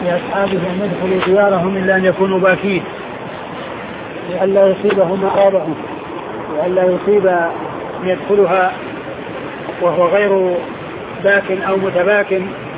لأصحابه أن يدخلوا ديارهم إلا أن يكونوا باكين لئلا يصيبهم ما أصابهم، لئلا يصيب من يدخلها وهو غير باك أو متباك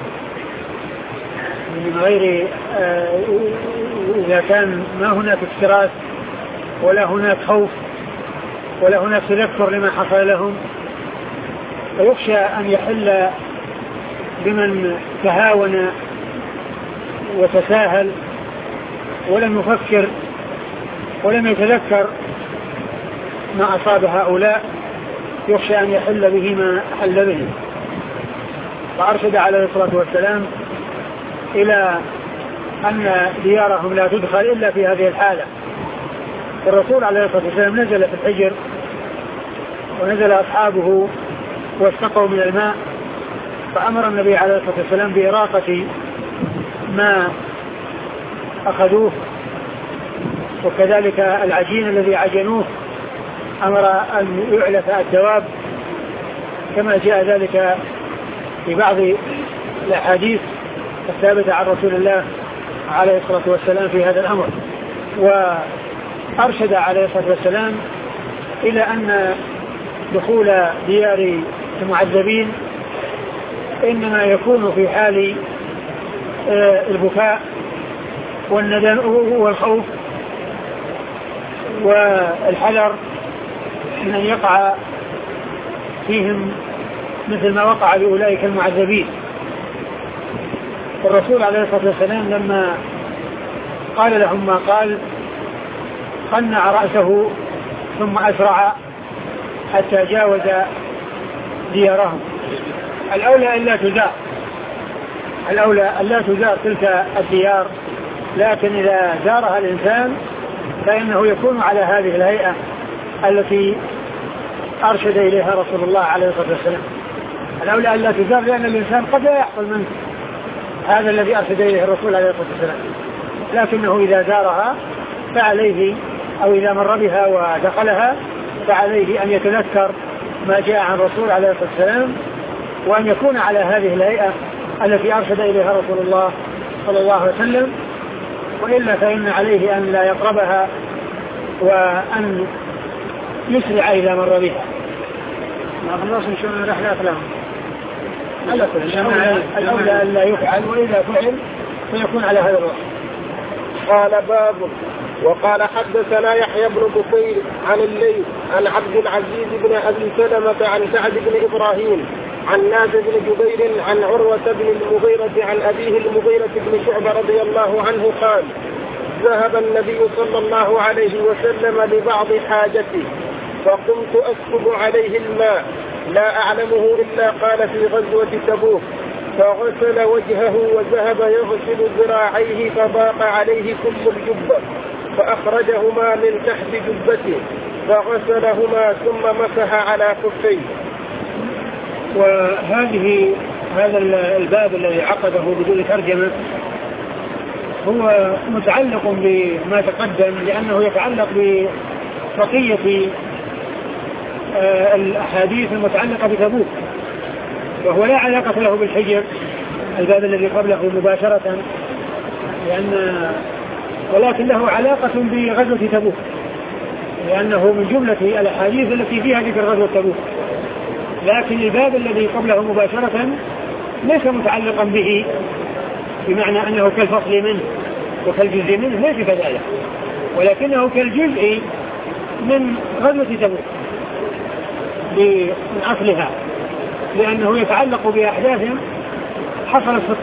من غير إذا كان ما هناك اكتراث ولا هناك خوف ولا هناك تذكر لما حصل لهم، فيخشى أن يحل بمن تهاون وتساهل ولم يفكر ولم يتذكر ما أصاب هؤلاء، يخشى أن يحل به ما حل به. فأرشد عليه الصلاة والسلام إلى أن ديارهم لا تدخل إلا في هذه الحالة. الرسول عليه الصلاة والسلام نزل في الحجر ونزل أصحابه واستقوا من الماء، فأمر النبي عليه الصلاة والسلام بإراقة ما أخذوه، وكذلك العجين الذي عجنوه أمر أن يعلف الدواب كما جاء ذلك في بعض الأحاديث الثابتة عن رسول الله عليه الصلاة والسلام في هذا الأمر. وأرشد عليه الصلاة والسلام إلى أن دخول ديار المعذبين إنما يكون في حال البكاء والندم والخوف والحذر من أن يقع فيهم مثل ما وقع لأولئك المعذبين. الرسول عليه الصلاة والسلام لما قال لهم ما قال قنع رأسه ثم أسرع حتى جاوز ديارهم. الأولى ألا تزار تلك الديار، لكن إذا زارها الإنسان فإنه يكون على هذه الهيئة التي أرشد إليها رسول الله عليه الصلاة والسلام. الأولى ألا تزار لأن الإنسان قد لا يحصل منه هذا الذي أرشد إليه الرسول عليه الصلاة والسلام، لكنه إذا زارها فعليه أو إذا مر بها ودخلها فعليه أن يتذكر ما جاء عن الرسول عليه الصلاة والسلام وأن يكون على هذه الهيئة التي أرشد إليها رسول الله صلى الله عليه وسلم، وإلا فإن عليه أن لا يقربها وأن يسرع إذا مر بها. ما خلص إن شاء الله رحلات لهم على كل الأولى أن لا يفعل، وإذا فعل فيكون على هذا الوقت. قال باب. وقال حدثنا يحيى بن بكير عن الليث عن عبد العزيز بن أبي سلمة عن سعد بن إبراهيم عن نافع بن جبير عن عروة بن المغيرة عن أبيه المغيرة بن شعبة رضي الله عنه قال ذهب النبي صلى الله عليه وسلم لبعض حاجته فقمت أسكب عليه الماء لا أعلمه إلا قال في غزوة تبوك، فغسل وجهه وذهب يغسل ذراعيه فضاق عليه كل الجبة فأخرجهما من تحت جبته فغسلهما ثم مسح على كفيه. هذا الباب الذي عقده بدون ترجمة هو متعلق بما تقدم، لأنه يتعلق ببقية الأحاديث المتعلقة بتبوك، وهو لا علاقة له بالحجر الباب الذي قبله مباشرة، ولكن له علاقة بغزوة تبوك، لأنه من جملة الأحاديث التي فيها ذكر غزوة تبوك، لكن الباب الذي قبله مباشرة ليس متعلقا به بمعنى أنه كالفصل منه وكالجزء منه، ليس كذلك، ولكنه كالجزء من غزوة تبوك من أصلها، لأنه يتعلق بأحداث حصلت في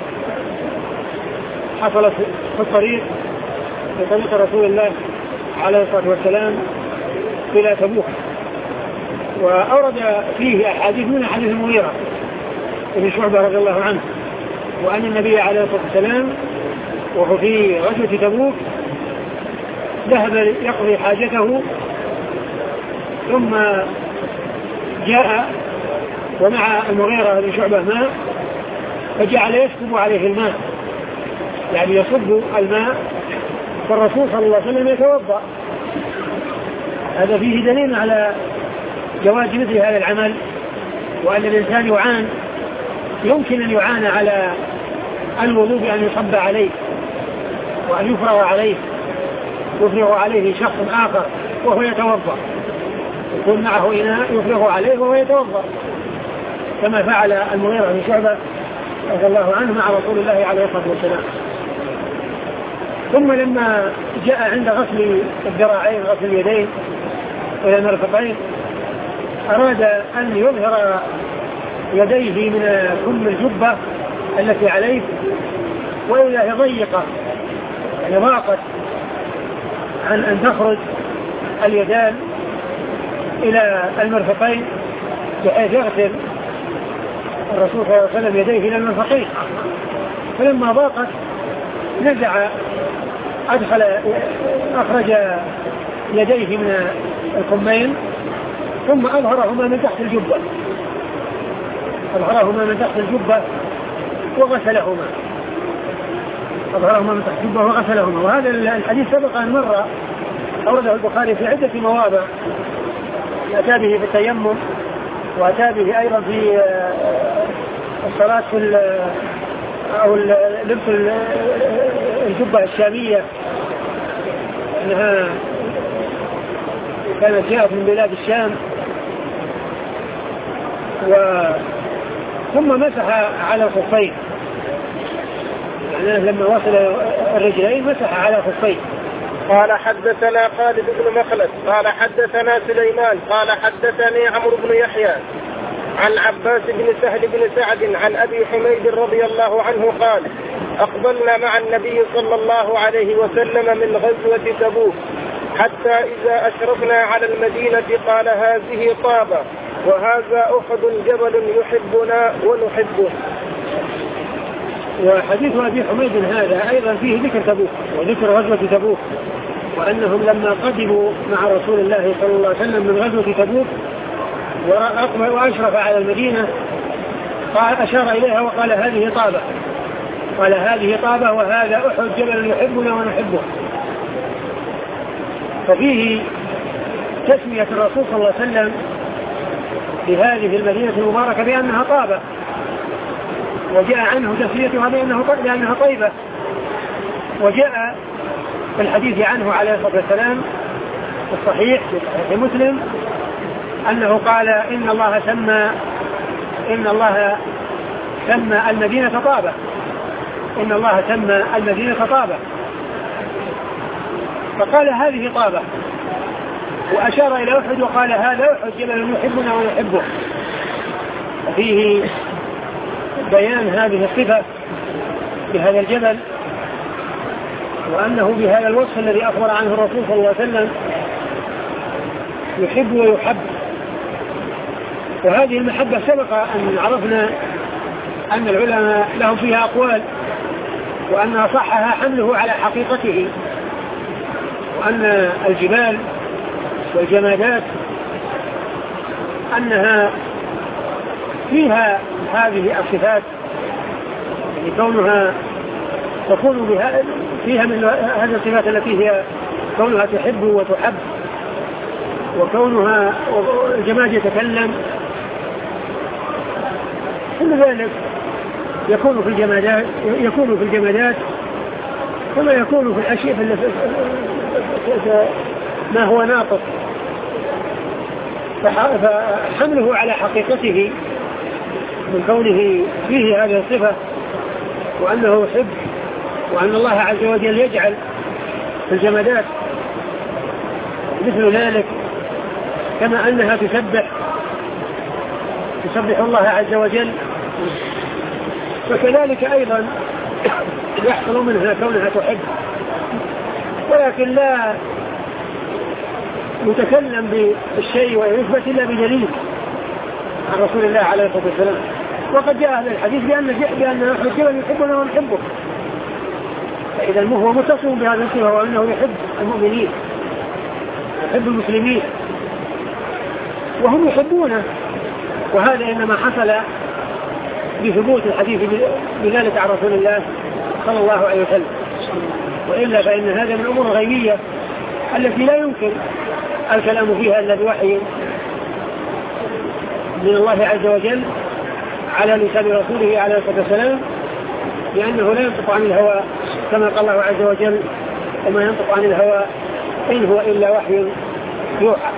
الطريق بطريق رسول الله عليه الصلاة والسلام إلى تبوك. وأورد فيه أحاديث من حديث المغيرة بن شعبة رضي الله عنه، وأن النبي عليه الصلاة والسلام وهو في غزوة تبوك ذهب يقضي حاجته ثم جاء ومع المغيرة بن شعبة ماء فجعل يسكب عليه الماء، يعني يصب الماء، فالرسول صلى الله عليه وسلم يتوضأ. هذا فيه دليل على جواز مثل هذا العمل، وأن الإنسان يمكن أن يعان على الوضوء بأن يصب عليه وأن يفرغ عليه شخص آخر وهو يتوضأ، يكون معه إناء يفرغ عليه وهو يتوضأ، كما فعل المغيرة بن شعبة رضي الله عنه مع رسول الله عليه الصلاة والسلام. ثم لما جاء عند غسل الذراعين غسل اليدين إلى المرفقين أراد أن يظهر يديه من كم الجبة التي عليه، وإذا هي ضيقة يعني ضاقت عن أن تخرج اليدان إلى المرفقين، بحيث يغسل الرسول صلى الله عليه وسلم يديه إلى المرفقين. فلما ضاقت نزع أخرج يديه من الكمين ثم أظهرهما من تحت الجبة وغسلهما، وهذا الحديث سبق أن مر، أورده البخاري في عدة مواضع، أتى به في التيمم، وأتى به أيضا في الصلاة في أو لبس الجبة الشامية، أنها كانت جاءت من بلاد الشام. ثم مسح على الخفين، يعني لما وصل الرجلين مسح على الخفين. قال حدثنا خالد بن مخلد قال حدثنا سليمان قال حدثني عمرو بن يحيى عن عباس بن سهل بن سعد عن أبي حميد رضي الله عنه قال أقبلنا مع النبي صلى الله عليه وسلم من غزوة تبوك حتى إذا أشرفنا على المدينة قال هذه طابة وهذا أحد جبل يحبنا ونحبه. وحديث أبي حميد هذا أيضا فيه ذكر تبوك وذكر غزوة تبوك، وأنهم لما قدموا مع رسول الله صلى الله عليه وسلم من غزوة تبوك وأشرف على المدينة أشار إليها وقال هذه طابة وهذا أحد جبل يحبنا ونحبه. ففيه تسمية الرسول صلى الله عليه وسلم بهذه المدينة المباركة بأنها طابة، وجاء عنه تسميتها بأنها طيبة. وجاء في الحديث عنه عليه الصلاة والسلام الصحيح في مسلم أنه قال إن الله سمى المدينة طابة، فقال هذه طابة، وأشار إلى أحد وقال هذا أحد جبل يحبنا ونحبه. فيه بيان هذه الصفة بهذا الجبل، وأنه بهذا الوصف الذي أخبر عنه الرسول صلى الله عليه وسلم يحب ويحب. وهذه المحبة سبق أن عرفنا أن العلماء لهم فيها أقوال، وأن صحها حمله على حقيقته، وأن الجبال والجمادات أنها فيها هذه الصفات، يعني كونها تكون فيها من هذه الصفات التي هي كونها تحب وتحب، وكونها الجماد يتكلم. كل ذلك يكون في الجمادات كما يكون في الأشياء ما هو ناطق. فحمله على حقيقته من كونه فيه هذه الصفة، وأنه يحب، وأن الله عز وجل يجعل في الجمادات مثل ذلك، كما أنها تسبح الله عز وجل، فكذلك أيضا يحصل منها كونها تحب، ولكن لا يتكلم بالشيء ويثبت إلا بدليل عن رسول الله عليه الصلاة والسلام. وقد جاء هذا الحديث بأن نحن الجبل يحبنا ونحبه، فإذا هو متصل بهذا الصفة، وأنه يحب المؤمنين يحب المسلمين وهم يحبونه. وهذا إنما حصل بثبوت الحديث بذلك عن رسول الله صلى الله عليه وسلم، وإلا فإن هذا من الأمور الغيبية التي لا يمكن الكلام فيها إلا بوحي من الله عز وجل على لسان رسوله عليه الصلاة والسلام، لأنه لا ينطق عن الهوى كما قال الله عز وجل وما ينطق عن الهوى إن هو إلا وحي يوحى.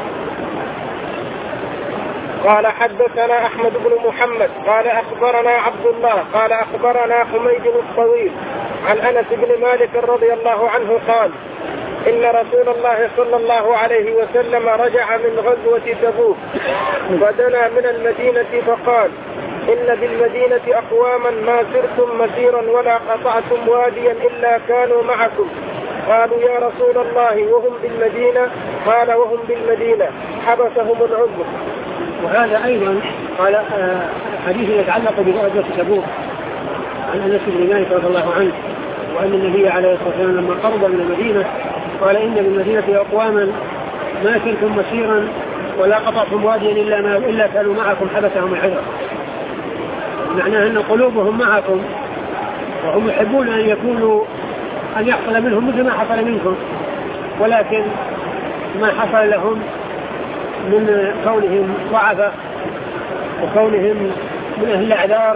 قال حدثنا أحمد بن محمد قال أخبرنا عبد الله قال أخبرنا حميد الطويل عن أنس بن مالك رضي الله عنه قال إن رسول الله صلى الله عليه وسلم رجع من غزوة تبوك فدنا من المدينة فقال إن بالمدينة أقواما ما سرتم مسيرا ولا قطعتم واديا إلا كانوا معكم. قالوا يا رسول الله وهم بالمدينة؟ قال وهم بالمدينة حبسهم العذر. وهذا أيضا قال حديث يتعلق بغزوة تبوك عن أنس بن مالك رضي الله عنه وأن النبي عليه الصلاة والسلام لما قرب من المدينة قال إن بالمدينة أقواما ما سرتم مسيرا ولا قطعتم واديا إلا كانوا معكم حبسهم العذر. معناه أن قلوبهم معكم وهم يحبون أن يحصل منهم مثل ما حصل منكم، ولكن ما حصل لهم من كونهم ضعفة وكونهم من أهل الأعذار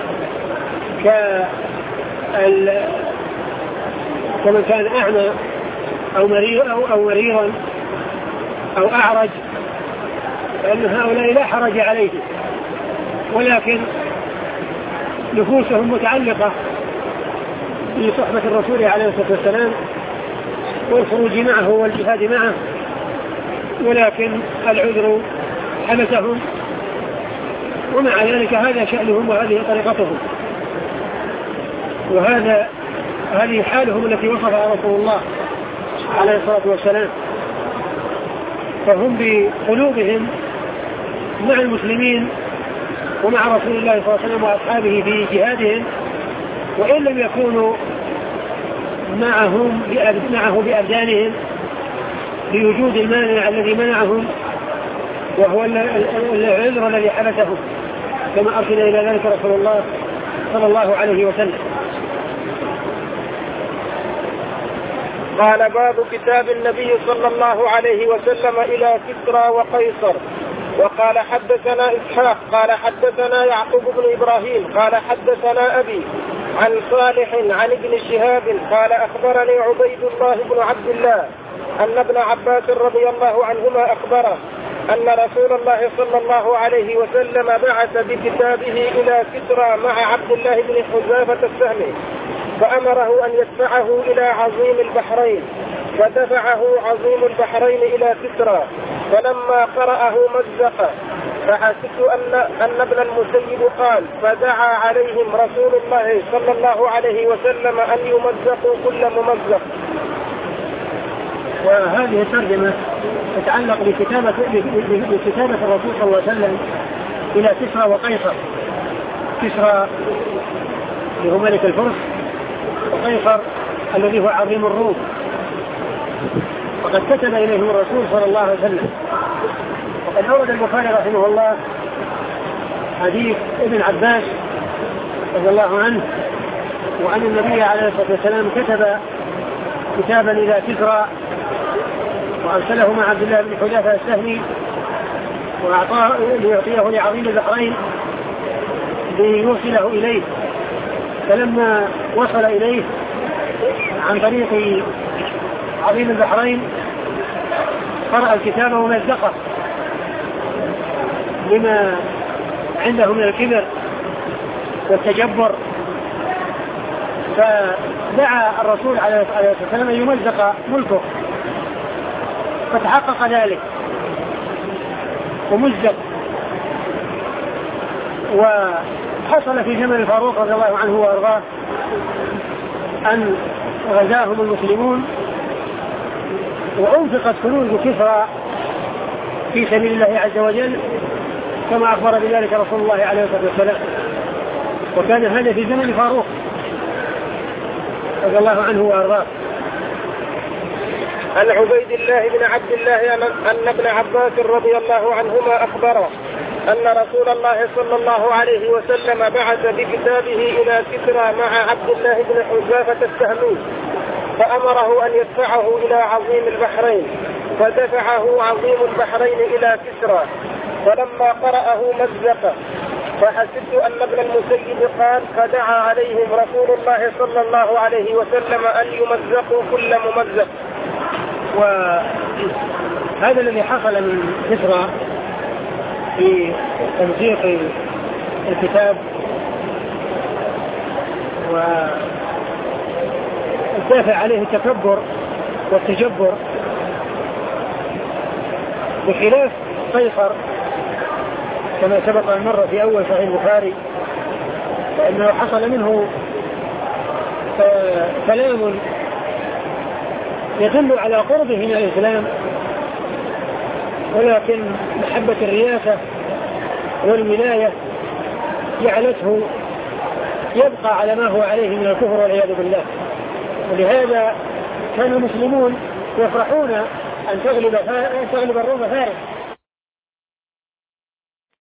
كمن كان أعمى أو مريضا أو أعرج، فإن هؤلاء لا حرج عليهم، ولكن نفوسهم متعلقة بصحبة الرسول عليه الصلاة والسلام والخروج معه والجهاد معه، ولكن العذر حبسهم، ومع ذلك هذا شأنهم وهذه طريقتهم هذه حالهم التي وصفها رسول الله عليه الصلاة والسلام. فهم بقلوبهم مع المسلمين ومع رسول الله صلى الله عليه وسلم وأصحابه في جهادهم، وإن لم يكونوا معه بأبدانهم لوجود المانع الذي منعهم وهو العذر الذي حبسهم، كما أرشد إلى ذلك رسول الله صلى الله عليه وسلم. قال باب كتاب النبي صلى الله عليه وسلم إلى كسرى وقيصر. وقال حدثنا إسحاق قال حدثنا يعقوب بن إبراهيم قال حدثنا أبي عن صالح عن ابن شهاب قال أخبرني عبيد الله بن عبد الله أن ابن عباس رضي الله عنهما أخبره أن رسول الله صلى الله عليه وسلم بعث بكتابه إلى كسرى مع عبد الله بن حذافة السهمي، فأمره أن يدفعه إلى عظيم البحرين، فدفعه عظيم البحرين إلى كسرى، فلما قرأه مزق، فحسبت أن ابن المسيب قال فدعا عليهم رسول الله صلى الله عليه وسلم أن يمزقوا كل ممزق. وهذه الترجمة تتعلق بكتابة الرسول صلى الله عليه وسلم إلى كسرى وقيصر. كسرى اللي هو ملك الفرس، وقيصر الذي هو عظيم الروم. وقد كتب إليهم الرسول صلى الله عليه وسلم. وقد أورد البخاري رحمه الله حديث ابن عباس رضي الله عنه وأن النبي عليه الصلاة والسلام كتب كتابا إلى كسرى وأرسله مع عبد الله بن حذافة السهمي وأعطاه ليعطيه لعظيم البحرين ليوصله إليه. فلما وصل إليه عن طريق عظيم البحرين قرأ الكتاب ومزقه لما عنده من الكبر والتجبر، فدعا الرسول عليه الصلاة والسلام أن يمزق ملكه، فتحقق ذلك ومزق. وحصل في زمن الفاروق رضي الله عنه وأرضاه أن غزاهم المسلمون وأنفقت كنوز كسرى في سبيل الله عز وجل كما أخبر بذلك رسول الله عليه الصلاة والسلام. وكان هذا في زمن الفاروق رضي الله عنه وأرضاه. عن عبيد الله بن عبد الله أن ابن عباس رضي الله عنهما أخبره أن رسول الله صلى الله عليه وسلم بعث بكتابه إلى كسرى مع عبد الله بن حذافة السهمي، فأمره أن يدفعه إلى عظيم البحرين، فدفعه عظيم البحرين إلى كسرى، فلما قرأه مزق، فحسبت أن ابن المسيب قال فدعا عليهم رسول الله صلى الله عليه وسلم أن يمزقوا كل ممزق. وهذا الذي حصل من كسرى في تمزيق الكتاب والدافع عليه التكبر والتجبر، بخلاف قيصر كما سبق أن مر في أول صحيح البخاري، فإنه حصل منه كلام يدل على قربه من الإسلام، ولكن محبة الرياسة والولاية جعلته يبقى على ما هو عليه من الكفر والعياذ بالله. ولهذا كان المسلمون يفرحون أن تغلب الروم فارس،